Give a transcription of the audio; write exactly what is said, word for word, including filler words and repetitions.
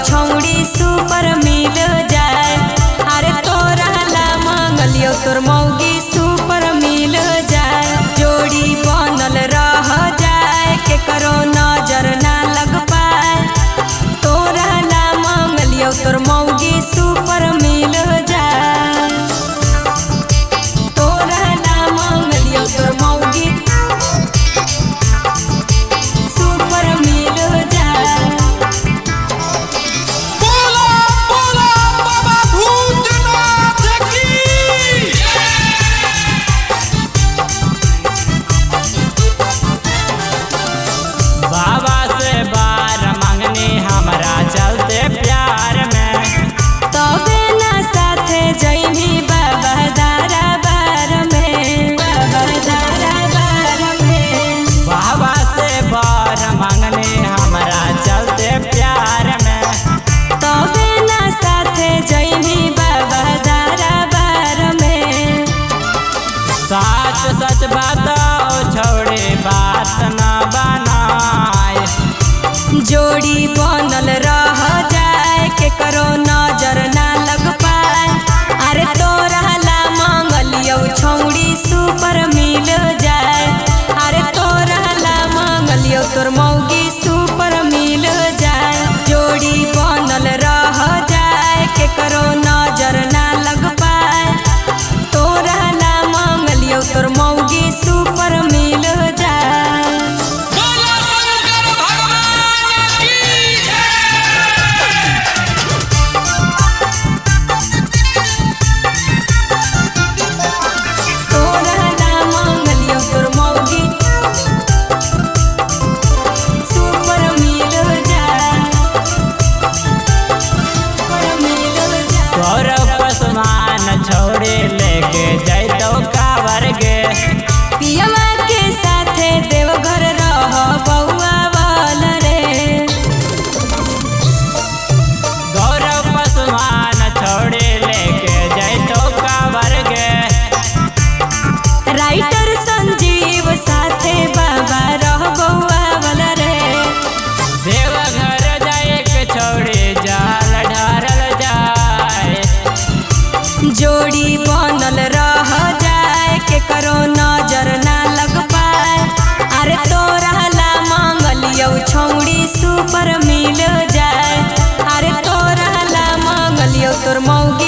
छौड़ी सुपर मिल जाए। अरे तोरा ला मंगलियो तोर मौगी सुपर मिल जाए। जोड़ी बनल रह जाए के करो नजर ना लग पाए। तोरा ला मंगलियो तोर मौगी सुपर मिल जाए। तोरा ला मंगलियो तोर मौगी सुपर मिल जाए। बोला बोला बाबा भूतनाथ की बाबा से बार मांगनी हमरा चलते प्यार में। तबे ना साथे जइनी बाबा दारा बार में। बाबा दारा बार में बाबा से बार मांगनी हमरा चलते प्यार में। तबे ना साथे जइनी बाबा दारा बार में। सच सच बताओ छोड़े बात न बनाए। जोड़ी बनल रह जाए के करो नजर ना लग पाए। अरे तोरा ला मंगलियो छौड़ी सुपर मिल जाए। अरे तोरा ला मंगलियो तोर मौगी सुपर मिल जाए। जोड़ी बनल रह जाए के करो नजर ना लग पाए। तोरा ला मंगलियो तोर मौगी सुपर मिल जाए। बोला शंकर भगवान की तोरा ला मंगलियो तोर मौगी सुपर मिल जाए। सुपर मिल जाए। तोर पसमान छोड़े लेके जैतो कावर गे। पियवा के साथे देवघर रह बउआ वाल रे। गौरव पसमान छोड़े लेके जैतो कावर गे। राइटर संजीव साथे बाबा रह बउआ वाल रे। देवघर जाए के छोड़े जाल ढारल जाए। जोड़ी बनल रह जाए के करो नजर ना लग पाए। अरे तोरा ला मंगलियो छौड़ी सुपर मिल जाए। अरे तोरा ला मंगलियो तोर मौगी